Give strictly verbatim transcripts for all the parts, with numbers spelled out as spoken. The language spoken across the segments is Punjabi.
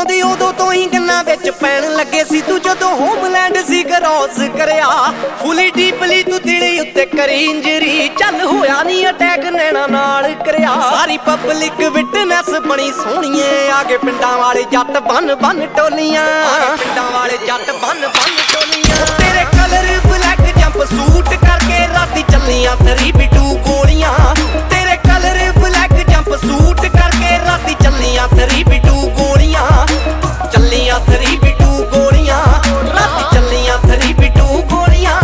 ਉਦੋਂ ਦੀ ਉਦੋਂ ਤੋਂ ਹੀ ਗੰਨਾਂ ਵਿੱਚ ਪੈਣ ਲੱਗੇ ਸੀ ਤੂੰ ਜਦੋਂ ਹੋਮਲੈਂਡ ਸੀ ਕ੍ਰੋਸ ਕਰਿਆ ਫੁੱਲੀ ਡੀਪਲੀ ਤੂੰ ਦਿਲ ਉੱਤੇ ਕਰੀ ਇੰਜਰੀ ਚੱਲ ਹੋਇਆ ਨਹੀਂ ਅਟੈਕ ਨੈਣਾ ਨਾਲ ਕਰਿਆ ਸਾਰੀ ਪਬਲਿਕ ਵਿਟਨੈਸ ਬਣੀ ਸੋਹਣੀਏ ਆਗੇ ਪਿੰਡਾਂ ਵਾਲੇ ਜੱਟ ਬੰਨ ਬੰਨ ਟੋਲੀਆਂ ਪਿੰਡਾਂ ਵਾਲੇ ਜੱਟ ਬੰਨ ਬੰਨ ਟੋਲੀਆਂ ਤੇਰੇ ਕਲਰ ਬਲੈਕ ਜੰਪ ਸੂਟ ਕਰਕੇ ਰਾਤੀ ਚੱਲੀਆਂ ਥਰੀ ਬਿਟੂ ਗੋਲੀਆਂ ਤੇਰੇ ਕਲਰ ਬਲੈਕ ਜੰਪ ਸੂਟ ਕਰਕੇ ਰਾਤੀ ਚੱਲੀਆਂ ਥਰੀ ਬਿਟੂ ਗੋਲੀਆਂ ਚੱਲੀਆਂ ਥਰੀ ਬਿਟੂ ਗੋਲੀਆਂ ਰਾਤੀ ਚੱਲੀਆਂ ਥਰੀ ਬਿਟੂ ਗੋਲੀਆਂ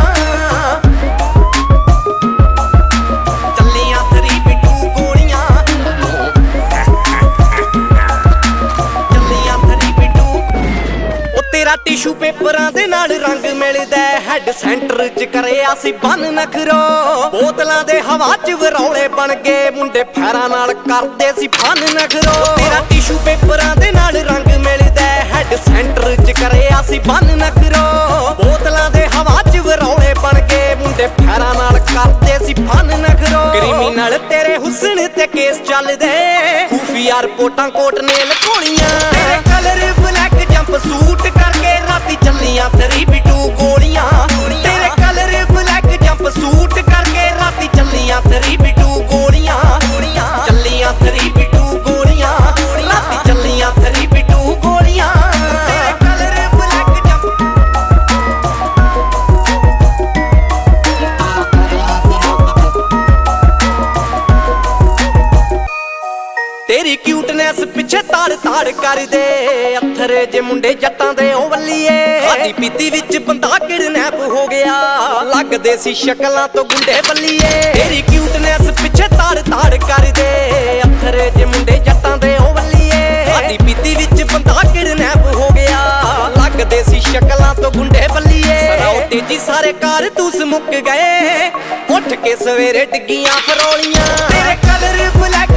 ਚੱਲੀਆਂ ਥਰੀ ਬਿਟੂ ਗੋਲੀਆਂ ਚੱਲੀਆਂ ਥਰੀ ਬਿਟੂ ਉਹ ਤੇਰਾ ਟਿਸ਼ੂ ਪੇਪਰਾਂ ਦੇ ਨਾਲ ਰੰਗ ਮਿਲਦਾ ਹੈਡ ਸੈਂਟਰ ਚ ਕਰਿਆ ਸੀ ਬੰਨ ਨਖਰੋ ਬੋਤਲਾਂ ਦੇ ਹਵਾ ਚ ਵਰੌਲੇ ਬਣ ਗਏ ਮੁੰਡੇ ਫੈਰਾਂ ਨਾਲ ਕਰਦੇ ਸੀ ਬੰਨ ਨਖਰੋ ਤੇਰਾ ਟਿਸ਼ੂ ਪੇਪਰਾਂ ਦੇ ਨਾਲ ਰੰਗ ਮਿਲਦਾ ਹੈਡ ਸੈਂਟਰ ਚ ਕਰਿਆ ਸੀ ਬੰਨ ਨਖਰੋ ਬੋਤਲਾਂ ਦੇ ਹਵਾ ਚ ਵਰੌਲੇ ਬਣ ਗਏ ਮੁੰਡੇ ਫੈਰਾਂ ਨਾਲ ਕਰਦੇ ਸੀ ਬੰਨ ਨਖਰੋ ਕ੍ਰਿਮੀਨਲ ਤੇਰੇ ਹੁਸਨ ਤੇ ਕੇਸ ਚੱਲਦੇ ਖੂਫੀਆ ਰਿਪੋਰਟਾਂ ਕੋਟ ਨੇ ਲਕੋਲੀਆਂ ਤੇਰੇ ਕਲਰ ਬਲੈਕ ਜੰਪ ਸੂਟ ਕਰਕੇ ਰਾਤੀ ਚੱਲੀਆਂ ਥਰੀ ਬਿਟੂ ਗੋਲੀਆਂ ਤੇਰੇ ਕਲਰ ਬਲੈਕ ਜੰਪ ਸੂਟ ਕਰਕੇ ਰਾਤੀ ਚੱਲੀਆਂ ਥਰੀ ਬਿਟੂ ਗੋਲੀਆਂ ਚੱਲੀਆਂ ਥਰੀ ਬਿਟੂ ਗੋਲੀਆਂ ਰਾਤੀ ਚੱਲੀਆਂ ਥਰੀ ਬਿਟੂ ਗੋਲੀਆਂ ਤੇਰੇ ਕਲਰ ਬਲੈਕ ਜੰਪ ਤੇਰੀ ਕਿਊਟਨੈਸ ਪਿੱਛੇ ਤਾੜ ਤਾੜ ਕਰਦੇ ਅੱਥਰੇ ਜੇ ਮੁੰਡੇ ਜੱਟਾਂ ਦੇ ਉਹ ਵੱਲੀਏ ਸਾਡੀ ਪੀਤੀ ਵਿੱਚ ਬੰਦਾ ਕਿਡਨੈਪ ਹੋ ਗਿਆ ਲੱਗਦੇ ਸੀ ਸ਼ਕਲਾਂ ਤੋਂ ਗੁੰਡੇ ਬੱਲੀਏ ਤੇਰੀ ਕਿਊਟਨੈਸ ਪਿੱਛੇ ਤਾੜ ਤਾੜ ਕਰਦੇ ਅੱਥਰੇ ਜੇ ਮੁੰਡੇ ਜੱਟਾਂ ਦੇ ਉਹ ਵੱਲੀਏ ਸਾਡੀ ਪੀਤੀ ਵਿੱਚ ਬੰਦਾ ਕਿਡਨੈਪ ਹੋ ਗਿਆ ਲੱਗਦੇ ਸੀ ਸ਼ਕਲਾਂ ਤੋਂ ਗੁੰਡੇ ਬੱਲੀਏ ਸਰਾਓ ਤੇਜੀ ਸਾਰੇ ਕਾਰਤੂਸ ਮੁੱਕ ਗਏ ਉੱਠ ਕੇ ਸਵੇਰੇ ਡਿੱਗੀਆਂ ਫਰੋਲੀਆਂ ਤੇਰੇ ਕਲਰ ਬਲੈਕ